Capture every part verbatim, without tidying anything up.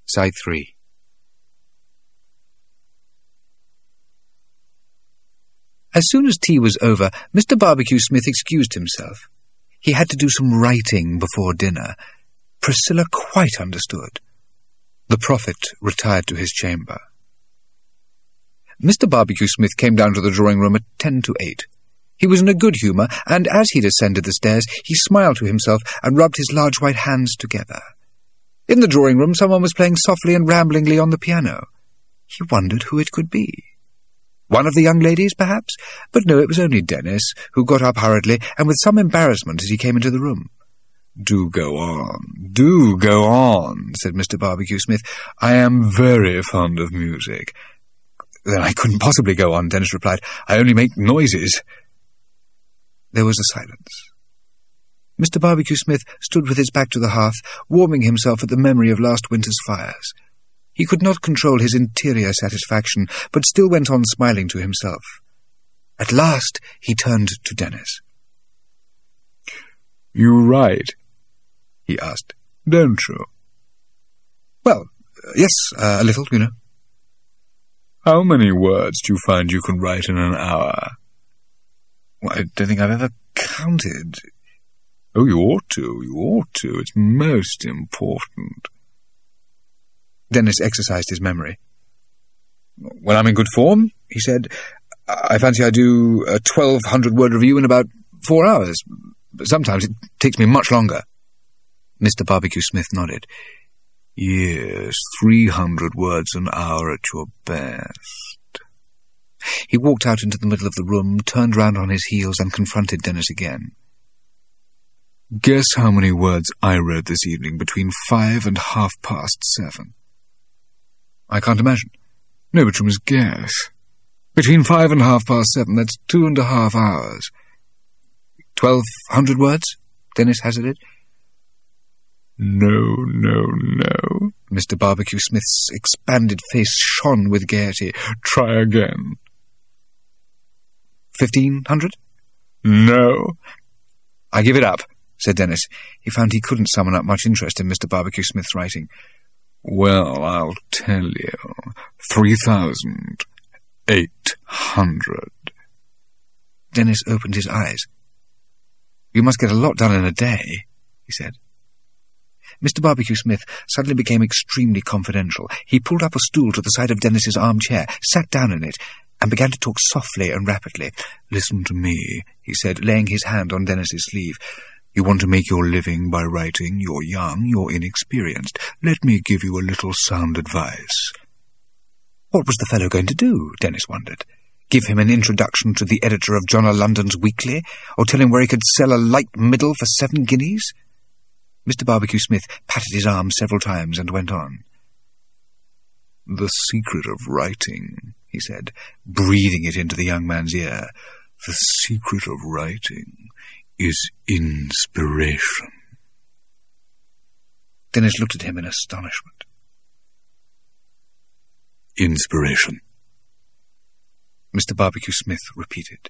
Side three. As soon as tea was over, Mister Barbecue Smith excused himself. He had to do some writing before dinner. Priscilla quite understood. The prophet retired to his chamber. Mister Barbecue Smith came down to the drawing-room at ten to eight. He was in a good humour, and as he descended the stairs, he smiled to himself and rubbed his large white hands together. In the drawing-room, someone was playing softly and ramblingly on the piano. He wondered who it could be. One of the young ladies, perhaps? But no, it was only Dennis, who got up hurriedly and with some embarrassment as he came into the room. "Do go on, do go on," said Mister Barbecue Smith. "I am very fond of music." "Then I couldn't possibly go on," Dennis replied. "I only make noises." There was a silence. Mister Barbecue Smith stood with his back to the hearth, warming himself at the memory of last winter's fires. He could not control his interior satisfaction, but still went on smiling to himself. At last he turned to Dennis. "You write?" he asked. "Don't you?" "Well, uh, yes, uh, a little, you know." "How many words do you find you can write in an hour?" "Well, I don't think I've ever counted." "Oh, you ought to, you ought to. It's most important." Dennis exercised his memory. "When I'm in good form," he said, "I fancy I do a twelve hundred word review in about four hours. But sometimes it takes me much longer." Mister Barbecue Smith nodded. "Yes, three hundred words an hour at your best." He walked out into the middle of the room, turned round on his heels, and confronted Dennis again. "Guess how many words I read this evening between five and half past seven." "I can't imagine." "No, but you must guess. Between five and half past seven, that's two and a half hours." Twelve hundred words?" Dennis hazarded. "No, no, no." Mister Barbecue Smith's expanded face shone with gaiety. "Try again." Fifteen hundred? "No." "I give it up," said Dennis. He found he couldn't summon up much interest in Mister Barbecue Smith's writing. "Well, I'll tell you. Three thousand eight hundred. Dennis opened his eyes. "You must get a lot done in a day," he said. Mister Barbecue Smith suddenly became extremely confidential. He pulled up a stool to the side of Dennis's armchair, sat down in it, and began to talk softly and rapidly. "Listen to me," he said, laying his hand on Dennis's sleeve. "You want to make your living by writing. You're young, you're inexperienced. Let me give you a little sound advice." What was the fellow going to do, Dennis wondered? Give him an introduction to the editor of John o' London's Weekly, or tell him where he could sell a light middle for seven guineas? Mister Barbecue Smith patted his arm several times and went on. "The secret of writing," he said, breathing it into the young man's ear, "the secret of writing is inspiration." Dennis looked at him in astonishment. "Inspiration," Mister Barbecue Smith repeated.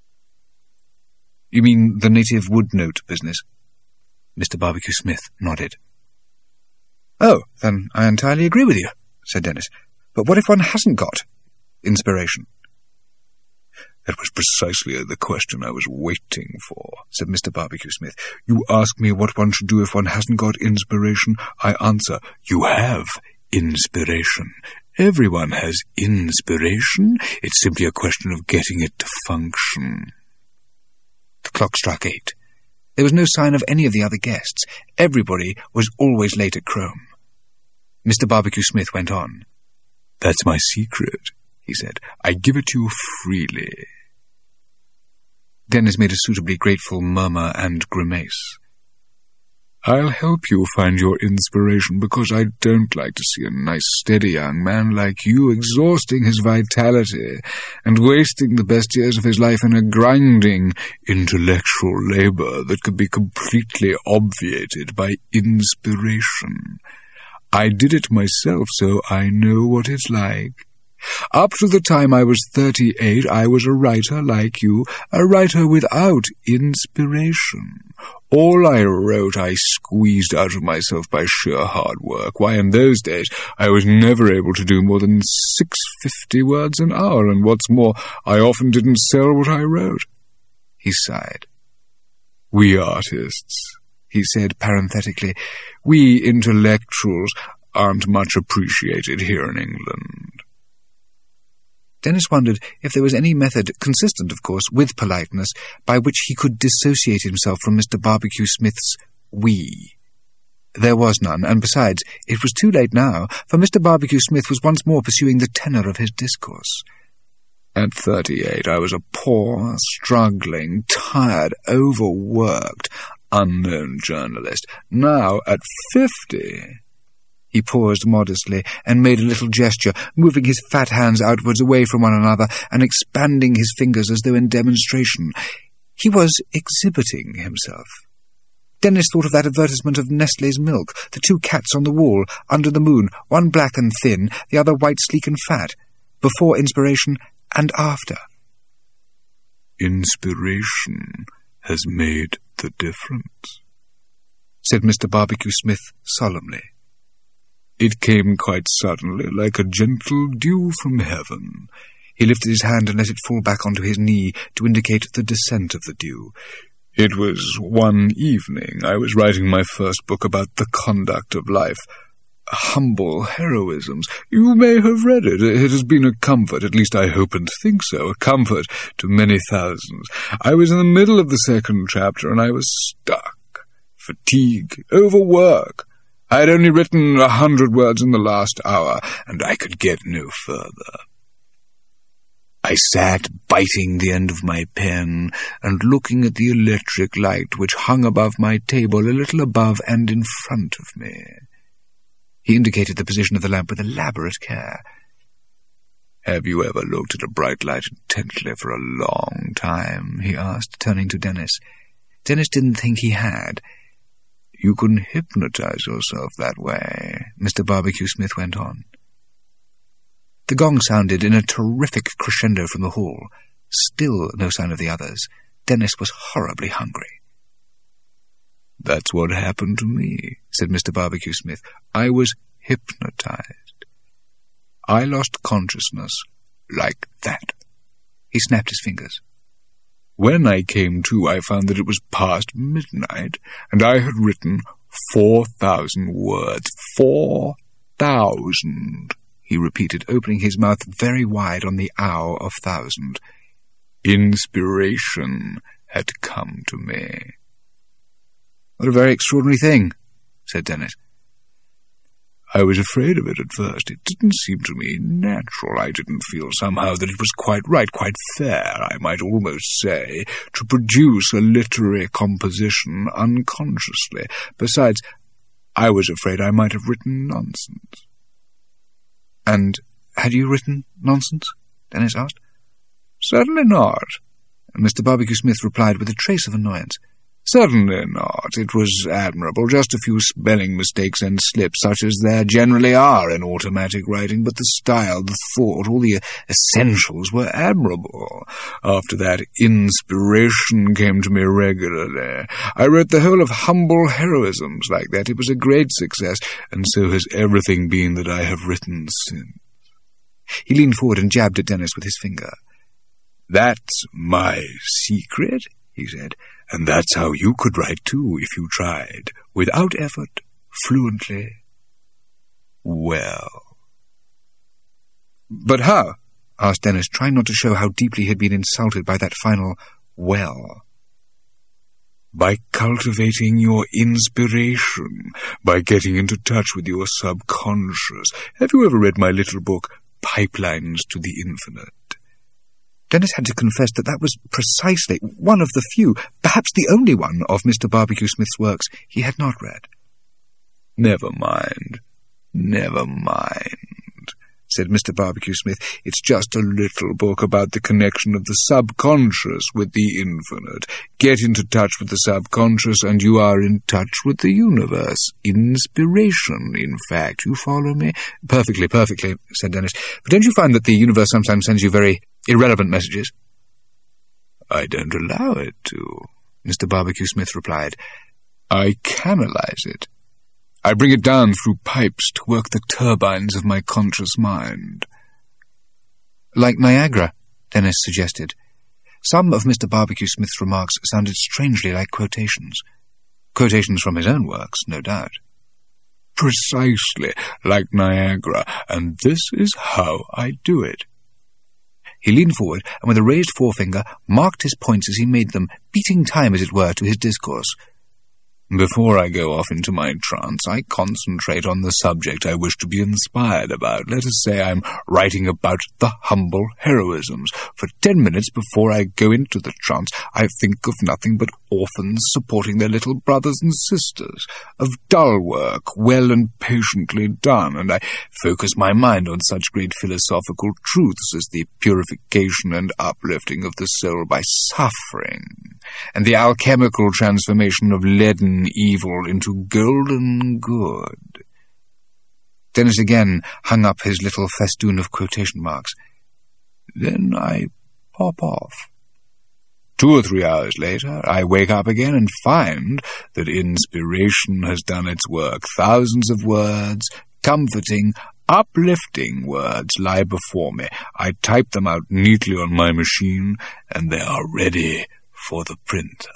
"You mean the native wood note business?" Mister Barbecue Smith nodded. "Oh, then I entirely agree with you," said Dennis. "But what if one hasn't got inspiration?" "That was precisely the question I was waiting for," said Mister Barbecue Smith. "You ask me what one should do if one hasn't got inspiration. I answer, you have inspiration. Everyone has inspiration. It's simply a question of getting it to function." The clock struck eight. There was no sign of any of the other guests. Everybody was always late at Crome. Mister Barbecue Smith went on. "That's my secret," he said. "I give it to you freely." Dennis made a suitably grateful murmur and grimace. "I'll help you find your inspiration, because I don't like to see a nice, steady young man like you exhausting his vitality and wasting the best years of his life in a grinding intellectual labour that could be completely obviated by inspiration. I did it myself, so I know what it's like." Up to the time I was thirty-eight, I was a writer like you, a writer without inspiration. All I wrote I squeezed out of myself by sheer hard work. Why, in those days, I was never able to do more than six fifty words an hour, and what's more, I often didn't sell what I wrote. He sighed. We artists, he said parenthetically, we intellectuals aren't much appreciated here in England. Dennis wondered if there was any method, consistent, of course, with politeness, by which he could dissociate himself from Mister Barbecue Smith's we. There was none, and besides, it was too late now, for Mister Barbecue Smith was once more pursuing the tenor of his discourse. At thirty-eight, I was a poor, struggling, tired, overworked, unknown journalist. Now, at fifty... He paused modestly and made a little gesture, moving his fat hands outwards away from one another and expanding his fingers as though in demonstration. He was exhibiting himself. Dennis thought of that advertisement of Nestlé's milk, the two cats on the wall, under the moon, one black and thin, the other white, sleek and fat, before inspiration and after. Inspiration has made the difference, said Mister Barbecue Smith solemnly. It came quite suddenly, like a gentle dew from heaven. He lifted his hand and let it fall back onto his knee to indicate the descent of the dew. It was one evening. I was writing my first book about the conduct of life. Humble Heroisms. You may have read it. It has been a comfort, at least I hope and think so, a comfort to many thousands. I was in the middle of the second chapter, and I was stuck. Fatigue, overwork. I had only written a hundred words in the last hour, and I could get no further. I sat biting the end of my pen and looking at the electric light which hung above my table a little above and in front of me. He indicated the position of the lamp with elaborate care. "Have you ever looked at a bright light intently for a long time?" he asked, turning to Dennis. Dennis didn't think he had. "You can hypnotize yourself that way," Mister Barbecue Smith went on. The gong sounded in a terrific crescendo from the hall. Still no sign of the others. Dennis was horribly hungry. "That's what happened to me," said Mister Barbecue Smith. "I was hypnotized. I lost consciousness like that." He snapped his fingers. When I came to, I found that it was past midnight, and I had written four thousand words. Four thousand, he repeated, opening his mouth very wide on the ow of thousand. Inspiration had come to me. "What a very extraordinary thing," said Dennis. "I was afraid of it at first. It didn't seem to me natural. I didn't feel somehow that it was quite right, quite fair, I might almost say, to produce a literary composition unconsciously. Besides, I was afraid I might have written nonsense." "And had you written nonsense?" Dennis asked. "Certainly not," Mister Barbecue Smith replied with a trace of annoyance. "Certainly not. It was admirable, just a few spelling mistakes and slips, such as there generally are in automatic writing, but the style, the thought, all the essentials were admirable. After that, inspiration came to me regularly. I wrote the whole of Humble Heroisms like that. It was a great success, and so has everything been that I have written since." He leaned forward and jabbed at Dennis with his finger. "That's my secret," he said, "and that's how you could write too, if you tried, without effort, fluently, well." "But how?" asked Dennis, trying not to show how deeply he had been insulted by that final well. "By cultivating your inspiration, by getting into touch with your subconscious. Have you ever read my little book, Pipelines to the Infinite?" Dennis had to confess that that was precisely one of the few, perhaps the only one, of Mister Barbecue Smith's works he had not read. "Never mind, never mind," said Mister Barbecue-Smith. "It's just a little book about the connection of the subconscious with the infinite. Get into touch with the subconscious, and you are in touch with the universe. Inspiration, in fact. You follow me?" "Perfectly, perfectly," said Dennis. "But don't you find that the universe sometimes sends you very irrelevant messages?" "I don't allow it to," Mister Barbecue-Smith replied. "I canalize it. I bring it down through pipes to work the turbines of my conscious mind." "Like Niagara," Dennis suggested. Some of Mister Barbecue-Smith's remarks sounded strangely like quotations. Quotations from his own works, no doubt. "Precisely like Niagara, and this is how I do it." He leaned forward, and with a raised forefinger marked his points as he made them, beating time, as it were, to his discourse. "Before I go off into my trance, I concentrate on the subject I wish to be inspired about. Let us say I'm writing about the humble heroisms. For ten minutes before I go into the trance, I think of nothing but orphans supporting their little brothers and sisters, of dull work, well and patiently done, and I focus my mind on such great philosophical truths as the purification and uplifting of the soul by suffering, and the alchemical transformation of leaden evil into golden good." Dennis again hung up his little festoon of quotation marks. "Then I pop off. Two or three hours later, I wake up again and find that inspiration has done its work. Thousands of words, comforting, uplifting words lie before me. I type them out neatly on my machine, and they are ready for the printer."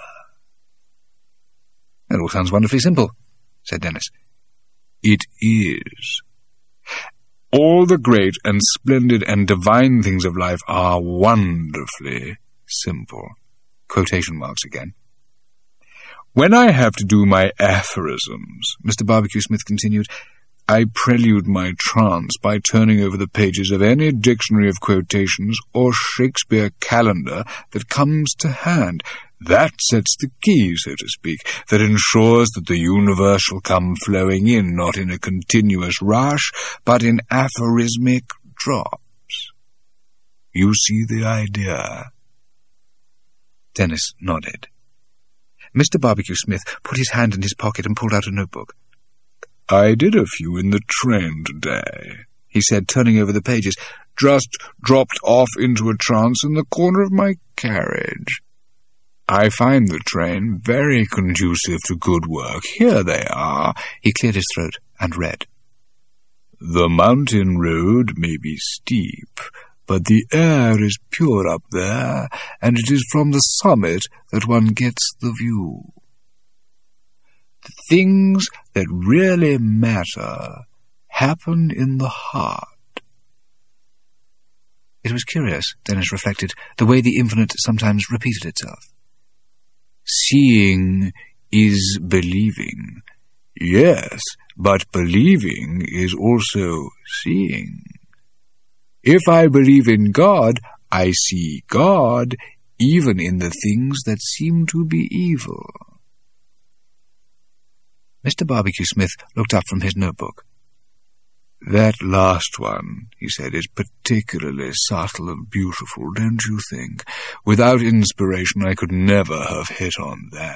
"That all sounds wonderfully simple," said Dennis. "It is. All the great and splendid and divine things of life are wonderfully simple." Quotation marks again. "When I have to do my aphorisms," Mister Barbecue-Smith continued, "I prelude my trance by turning over the pages of any dictionary of quotations or Shakespeare calendar that comes to hand. That sets the key, so to speak, that ensures that the universe shall come flowing in, not in a continuous rush, but in aphorismic drops. You see the idea?" Dennis nodded. Mister Barbecue-Smith put his hand in his pocket and pulled out a notebook. "I did a few in the train today," he said, turning over the pages. "Just dropped off into a trance in the corner of my carriage. I find the train very conducive to good work. Here they are." He cleared his throat and read. "The mountain road may be steep, but the air is pure up there, and it is from the summit that one gets the view. The things that really matter happen in the heart." It was curious, Dennis reflected, the way the infinite sometimes repeated itself. "Seeing is believing. Yes, but believing is also seeing. If I believe in God, I see God, even in the things that seem to be evil." Mister Barbecue-Smith looked up from his notebook. "That last one," he said, "is particularly subtle and beautiful, don't you think? Without inspiration, I could never have hit on that."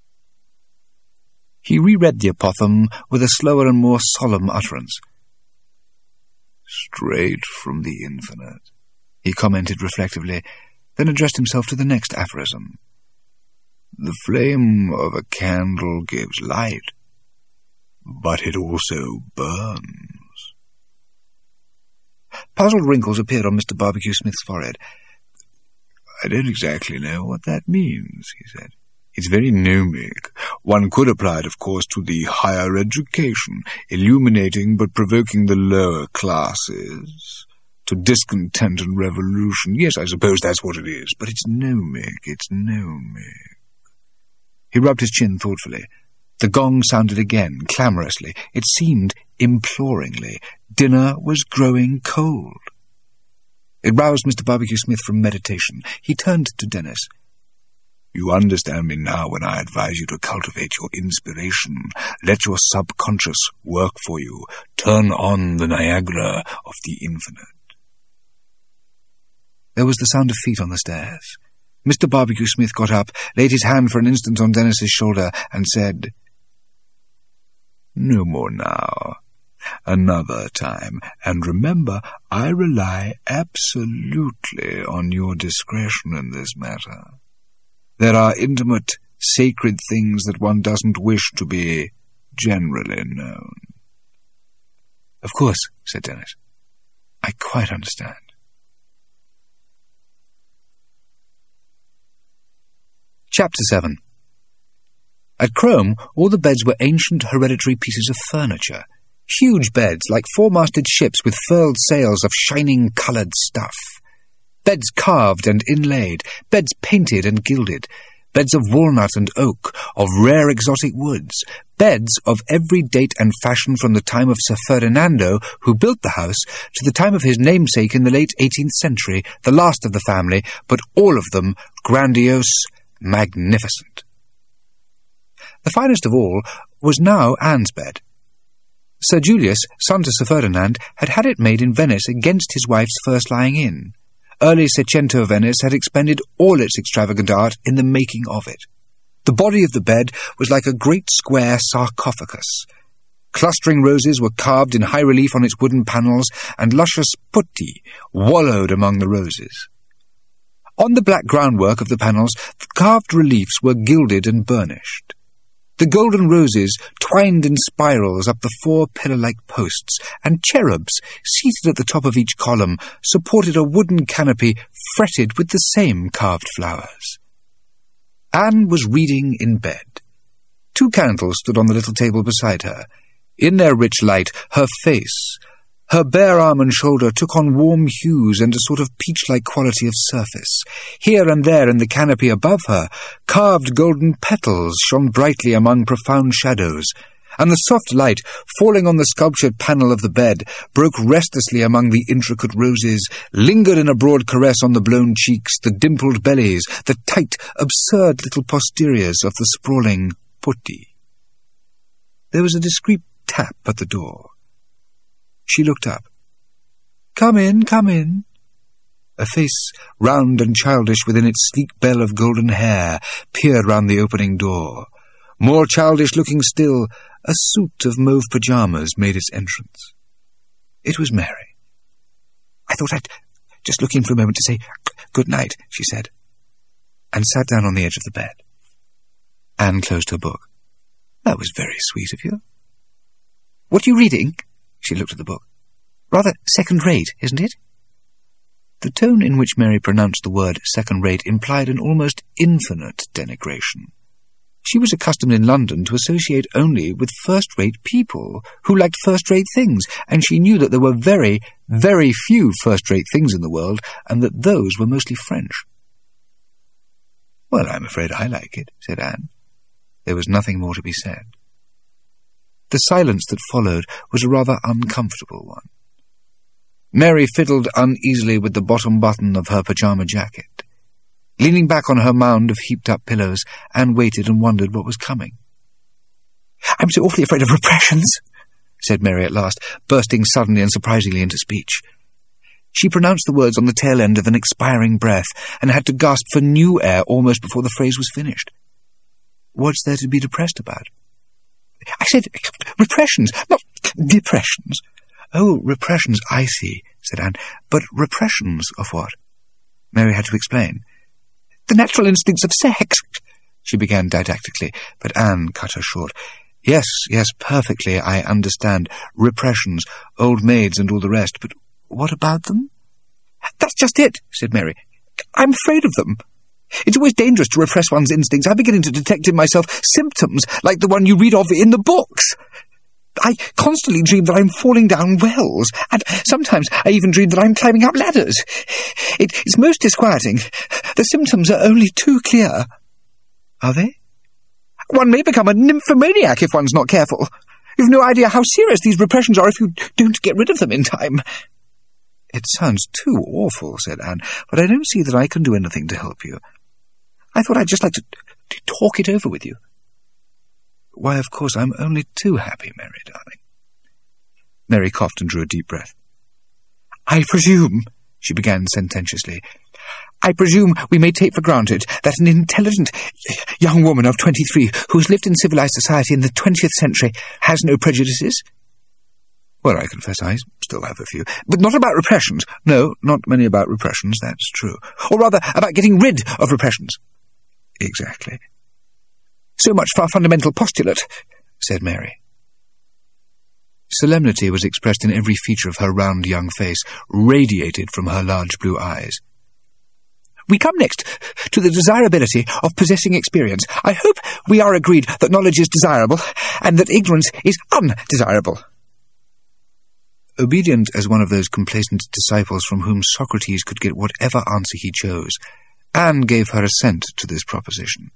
He reread the apothegm with a slower and more solemn utterance. "Straight from the infinite," he commented reflectively, then addressed himself to the next aphorism. "The flame of a candle gives light, but it also burns." Puzzled wrinkles appeared on Mister Barbecue-Smith's forehead. "I don't exactly know what that means," he said. "It's very gnomic. One could apply it, of course, to the higher education, illuminating but provoking the lower classes, to discontent and revolution. Yes, I suppose that's what it is, but it's gnomic, it's gnomic." He rubbed his chin thoughtfully. The gong sounded again, clamorously. It seemed imploringly. Dinner was growing cold. It roused Mister Barbecue-Smith from meditation. He turned to Dennis. "You understand me now when I advise you to cultivate your inspiration. Let your subconscious work for you. turn on the Niagara of the infinite. There was the sound of feet on the stairs. Mister Barbecue Smith got up, laid his hand for an instant on Dennis's shoulder, and said, "No more now. Another time. And remember, I rely absolutely on your discretion in this matter. There are intimate, sacred things that one doesn't wish to be generally known." "Of course," said Dennis. "I quite understand." Chapter seven. At Crome, all the beds were ancient hereditary pieces of furniture. Huge beds, like four-masted ships with furled sails of shining coloured stuff. Beds carved and inlaid, beds painted and gilded, beds of walnut and oak, of rare exotic woods, beds of every date and fashion from the time of Sir Ferdinando, who built the house, to the time of his namesake in the late eighteenth century, the last of the family, but all of them grandiose, magnificent. The finest of all was now Anne's bed. Sir Julius, son to Sir Ferdinand, had had it made in Venice against his wife's first lying in. Early Seicento Venice had expended all its extravagant art in the making of it. The body of the bed was like a great square sarcophagus. Clustering roses were carved in high relief on its wooden panels, and luscious putti wallowed among the roses. On the black groundwork of the panels, the carved reliefs were gilded and burnished. The golden roses twined in spirals up the four pillar-like posts, and cherubs, seated at the top of each column, supported a wooden canopy fretted with the same carved flowers. Anne was reading in bed. Two candles stood on the little table beside her. In their rich light, her face, her bare arm and shoulder took on warm hues and a sort of peach-like quality of surface. Here and there in the canopy above her, carved golden petals shone brightly among profound shadows, and the soft light, falling on the sculptured panel of the bed, broke restlessly among the intricate roses, lingered in a broad caress on the blown cheeks, the dimpled bellies, the tight, absurd little posteriors of the sprawling putti. There was a discreet tap at the door. She looked up. "Come in, come in." A face, round and childish within its sleek bell of golden hair, peered round the opening door. More childish-looking still, a suit of mauve pyjamas made its entrance. It was Mary. "I thought I'd just look in for a moment to say good night," she said, and sat down on the edge of the bed. Anne closed her book. "That was very sweet of you." "What are you reading?" She looked at the book. "Rather second-rate, isn't it?" The tone in which Mary pronounced the word second-rate implied an almost infinite denigration. She was accustomed in London to associate only with first-rate people who liked first-rate things, and she knew that there were very, very few first-rate things in the world, and that those were mostly French. "Well, I'm afraid I like it," said Anne. There was nothing more to be said. The silence that followed was a rather uncomfortable one. Mary fiddled uneasily with the bottom button of her pyjama jacket. Leaning back on her mound of heaped-up pillows, Anne waited and wondered what was coming. "I'm so awfully afraid of repressions," said Mary at last, bursting suddenly and surprisingly into speech. She pronounced the words on the tail end of an expiring breath, and had to gasp for new air almost before the phrase was finished. "What's there to be depressed about?" "I said repressions, not depressions." "Oh, repressions, I see," said Anne. "But repressions of what?" Mary had to explain. "The natural instincts of sex," she began didactically, but Anne cut her short. "Yes, yes, perfectly, I understand. Repressions, old maids and all the rest, but what about them?" "That's just it," said Mary. "I'm afraid of them. It's always dangerous to repress one's instincts. I'm beginning to detect in myself symptoms like the one you read of in the books. I constantly dream that I'm falling down wells, and sometimes I even dream that I'm climbing up ladders. It, it's most disquieting. The symptoms are only too clear." "Are they?" "One may become a nymphomaniac if one's not careful. You've no idea how serious these repressions are if you don't get rid of them in time." "It sounds too awful," said Anne, "but I don't see that I can do anything to help you." "I thought I'd just like to, to talk it over with you." "Why, of course, I'm only too happy, Mary, darling." Mary coughed and drew a deep breath. "I presume," she began sententiously, "I presume we may take for granted that an intelligent young woman of twenty-three who has lived in civilized society in the twentieth century has no prejudices?" "Well, I confess I still have a few. But not about repressions. No, not many about repressions, that's true. Or rather, about getting rid of repressions." "Exactly." "So much for our fundamental postulate," said Mary. Solemnity was expressed in every feature of her round young face, radiated from her large blue eyes. "We come next to the desirability of possessing experience. I hope we are agreed that knowledge is desirable, and that ignorance is undesirable." Obedient as one of those complacent disciples from whom Socrates could get whatever answer he chose, Anne gave her assent to this proposition.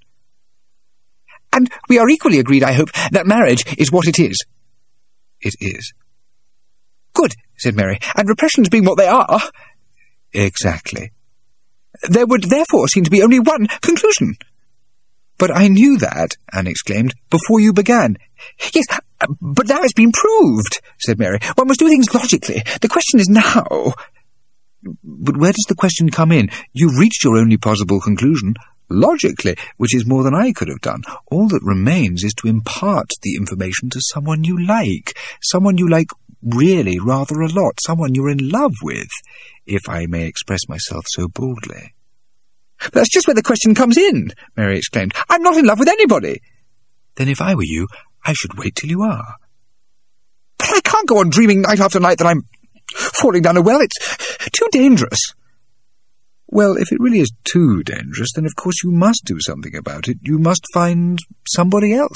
"And we are equally agreed, I hope, that marriage is what it is." "It is." "Good," said Mary. "And repressions being what they are—" "Exactly." "There would therefore seem to be only one conclusion." "But I knew that," Anne exclaimed, "before you began." "Yes, but now it's been proved," said Mary. "One must do things logically. The question is now—" "But where does the question come in? You've reached your only possible conclusion. Logically, which is more than I could have done. All that remains is to impart the information to someone you like, someone you like really rather a lot, someone you're in love with, if I may express myself so boldly." "That's just where the question comes in," Mary exclaimed. "I'm not in love with anybody." "Then if I were you, I should wait till you are." "But I can't go on dreaming night after night that I'm falling down a well. It's too dangerous." "Well, if it really is too dangerous, then of course you must do something about it. You must find somebody else."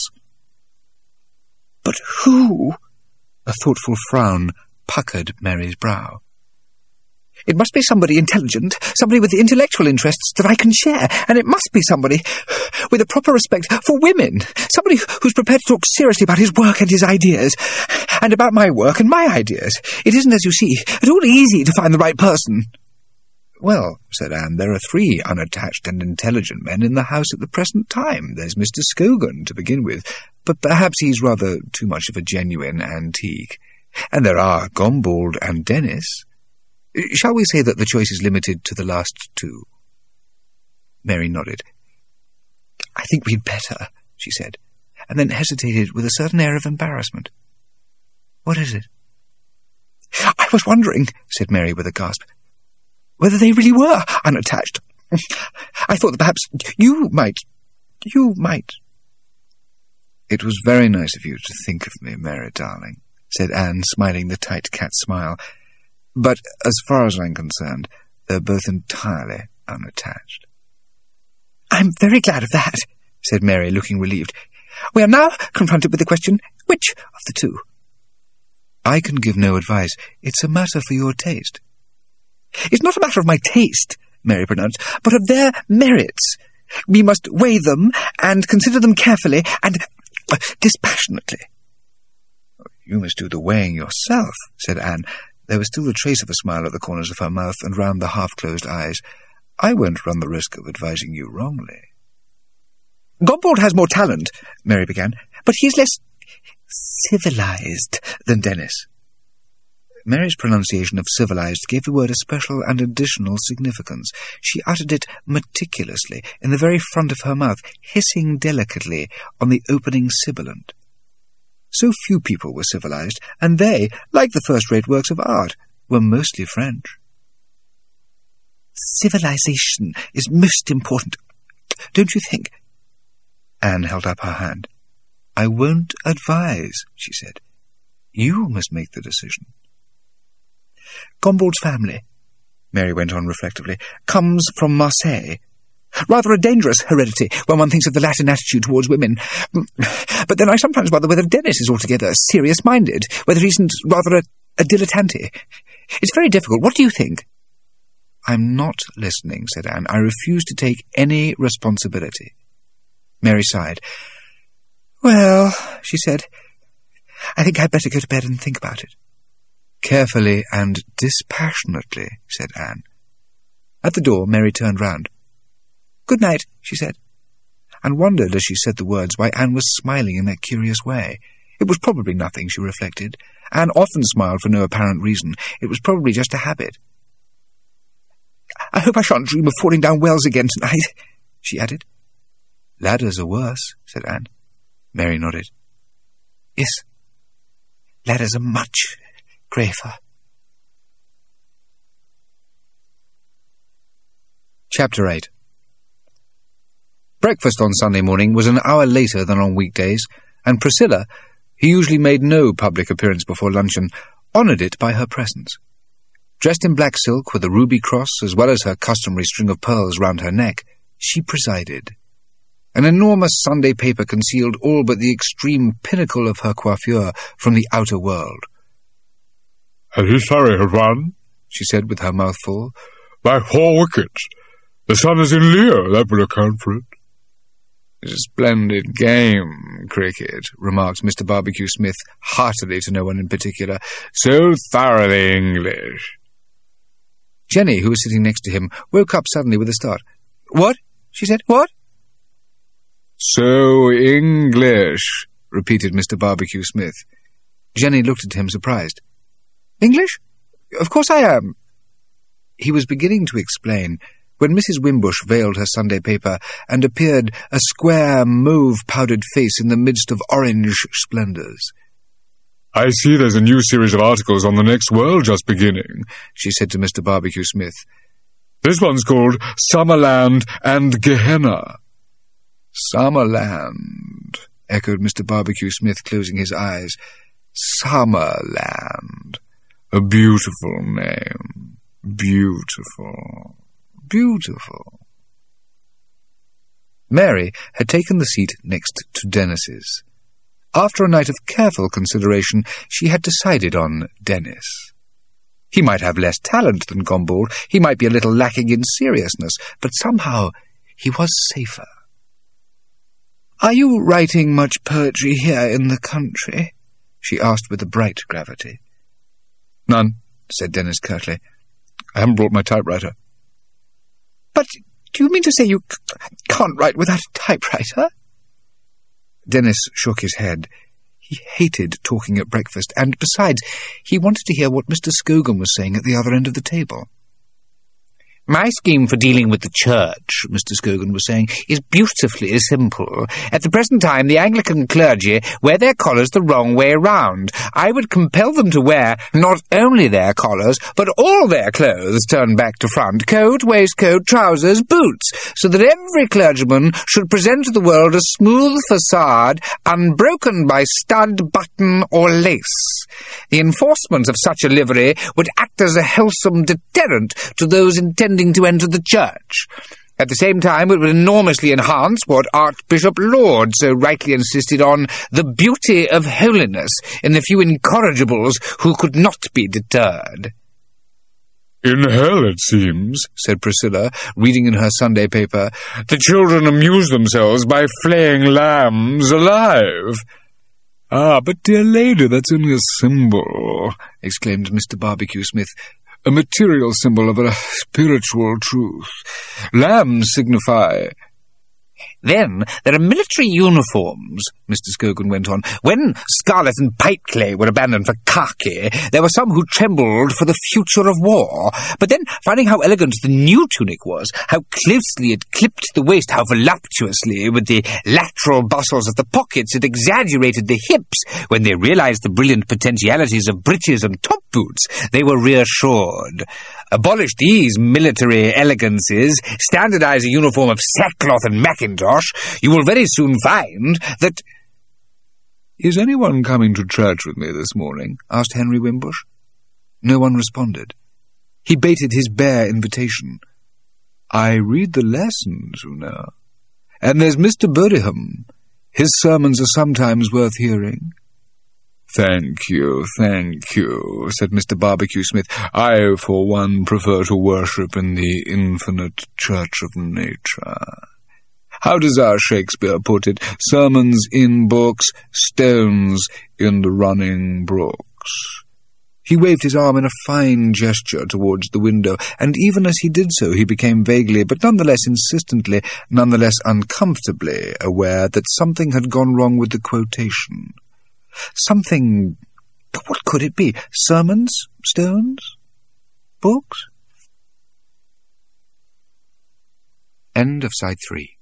"But who?" A thoughtful frown puckered Mary's brow. "It must be somebody intelligent, somebody with intellectual interests that I can share, and it must be somebody with a proper respect for women, somebody who's prepared to talk seriously about his work and his ideas, and about my work and my ideas. It isn't, as you see, at all easy to find the right person." "Well," said Anne, "there are three unattached and intelligent men in the house at the present time. There's Mister Scogan, to begin with, but perhaps he's rather too much of a genuine antique. And there are Gombauld and Dennis. Shall we say that the choice is limited to the last two?" Mary nodded. "I think we'd better," she said, and then hesitated with a certain air of embarrassment. "What is it?" "I was wondering," said Mary with a gasp, "whether they really were unattached. I thought that perhaps you might... you might—" "It was very nice of you to think of me, Mary, darling," said Anne, smiling the tight cat smile. "But as far as I'm concerned, they're both entirely unattached." "I'm very glad of that," said Mary, looking relieved. "We are now confronted with the question, which of the two?" "I can give no advice. It's a matter for your taste." "It's not a matter of my taste," Mary pronounced, "but of their merits. We must weigh them and consider them carefully and uh, dispassionately." "You must do the weighing yourself," said Anne. There was still a trace of a smile at the corners of her mouth and round the half-closed eyes. "I won't run the risk of advising you wrongly." "Gombauld has more talent," Mary began, "but he's less civilized than Dennis." Mary's pronunciation of civilized gave the word a special and additional significance. She uttered it meticulously, in the very front of her mouth, hissing delicately on the opening sibilant. So few people were civilized, and they, like the first-rate works of art, were mostly French. "Civilization is most important, don't you think?" Anne held up her hand. "I won't advise," she said. "You must make the decision." "Gombauld's family," Mary went on reflectively, "comes from Marseille. Rather a dangerous heredity when one thinks of the Latin attitude towards women. But then I sometimes wonder whether Dennis is altogether serious-minded, whether he isn't rather a, a dilettante. It's very difficult. What do you think?" "I'm not listening," said Anne. "I refuse to take any responsibility." Mary sighed. "Well," she said, "I think I'd better go to bed and think about it." "Carefully and dispassionately," said Anne. At the door, Mary turned round. "Good night," she said, and wondered as she said the words why Anne was smiling in that curious way. It was probably nothing, she reflected, Anne often smiled for no apparent reason. It was probably just a habit. "I hope I shan't dream of falling down wells again tonight," she added. "Ladders are worse," said Anne. Mary nodded. "Yes, ladders are much graver." Chapter eight. Breakfast on Sunday morning was an hour later than on weekdays, and Priscilla, who usually made no public appearance before luncheon, honoured it by her presence. Dressed in black silk with a ruby cross, as well as her customary string of pearls round her neck, she presided. An enormous Sunday paper concealed all but the extreme pinnacle of her coiffure from the outer world. "And his Surrey has won," she said with her mouth full. "By four wickets. The sun is in Leo, that will account for it." "It's a splendid game, cricket," remarked Mister Barbecue Smith heartily to no one in particular. "So thoroughly English." Jenny, who was sitting next to him, woke up suddenly with a start. "What?" she said. "What?" "So English," repeated Mister Barbecue Smith. Jenny looked at him surprised. "English? Of course I am." He was beginning to explain when Missus Wimbush veiled her Sunday paper and appeared a square, mauve-powdered face in the midst of orange splendours. "I see there's a new series of articles on the next world just beginning," she said to Mister Barbecue Smith. "This one's called Summerland and Gehenna." "Summerland," echoed Mister Barbecue Smith, closing his eyes. "Summerland. A beautiful name. Beautiful. Beautiful." Mary had taken the seat next to Dennis's. After a night of careful consideration, she had decided on Dennis. He might have less talent than Gombold, he might be a little lacking in seriousness, but somehow he was safer. "Are you writing much poetry here in the country?" she asked with a bright gravity. "None," said Dennis curtly. "I haven't brought my typewriter." "But do you mean to say you c- can't write without a typewriter?" Dennis shook his head. He hated talking at breakfast, and besides, he wanted to hear what Mister Scogan was saying at the other end of the table. "My scheme for dealing with the church," Mister Scogan was saying, "is beautifully simple. At the present time, the Anglican clergy wear their collars the wrong way round. I would compel them to wear not only their collars, but all their clothes turned back to front, coat, waistcoat, trousers, boots, so that every clergyman should present to the world a smooth facade, unbroken by stud, button, or lace. The enforcement of such a livery would act as a wholesome deterrent to those intending to enter the church. At the same time, it would enormously enhance what Archbishop Laud so rightly insisted on, the beauty of holiness in the few incorrigibles who could not be deterred." "In hell, it seems," said Priscilla, reading in her Sunday paper, "the children amuse themselves by flaying lambs alive." "Ah, but dear lady, that's only a symbol," exclaimed Mister Barbecue Smith. "A material symbol of a spiritual truth. Lambs signify—" "Then there are military uniforms," Mister Scogan went on. "When scarlet and pipeclay were abandoned for khaki, there were some who trembled for the future of war. But then, finding how elegant the new tunic was, how closely it clipped the waist, how voluptuously, with the lateral bustles of the pockets, it exaggerated the hips, when they realized the brilliant potentialities of breeches and top boots, they were reassured. Abolish these military elegances, standardize a uniform of sackcloth and mackintosh, you will very soon find that—" "Is anyone coming to church with me this morning?" asked Henry Wimbush. No one responded. He baited his bare invitation. "I read the lessons, you know. And there's Mister Berryham. His sermons are sometimes worth hearing." "Thank you, thank you," said Mister Barbecue Smith. "I, for one, prefer to worship in the infinite church of nature. How does our Shakespeare put it? Sermons in books, stones in the running brooks." He waved his arm in a fine gesture towards the window, and even as he did so he became vaguely, but nonetheless insistently, nonetheless uncomfortably, aware that something had gone wrong with the quotation. Something But what could it be? Sermons? Stones? Books? End of side three.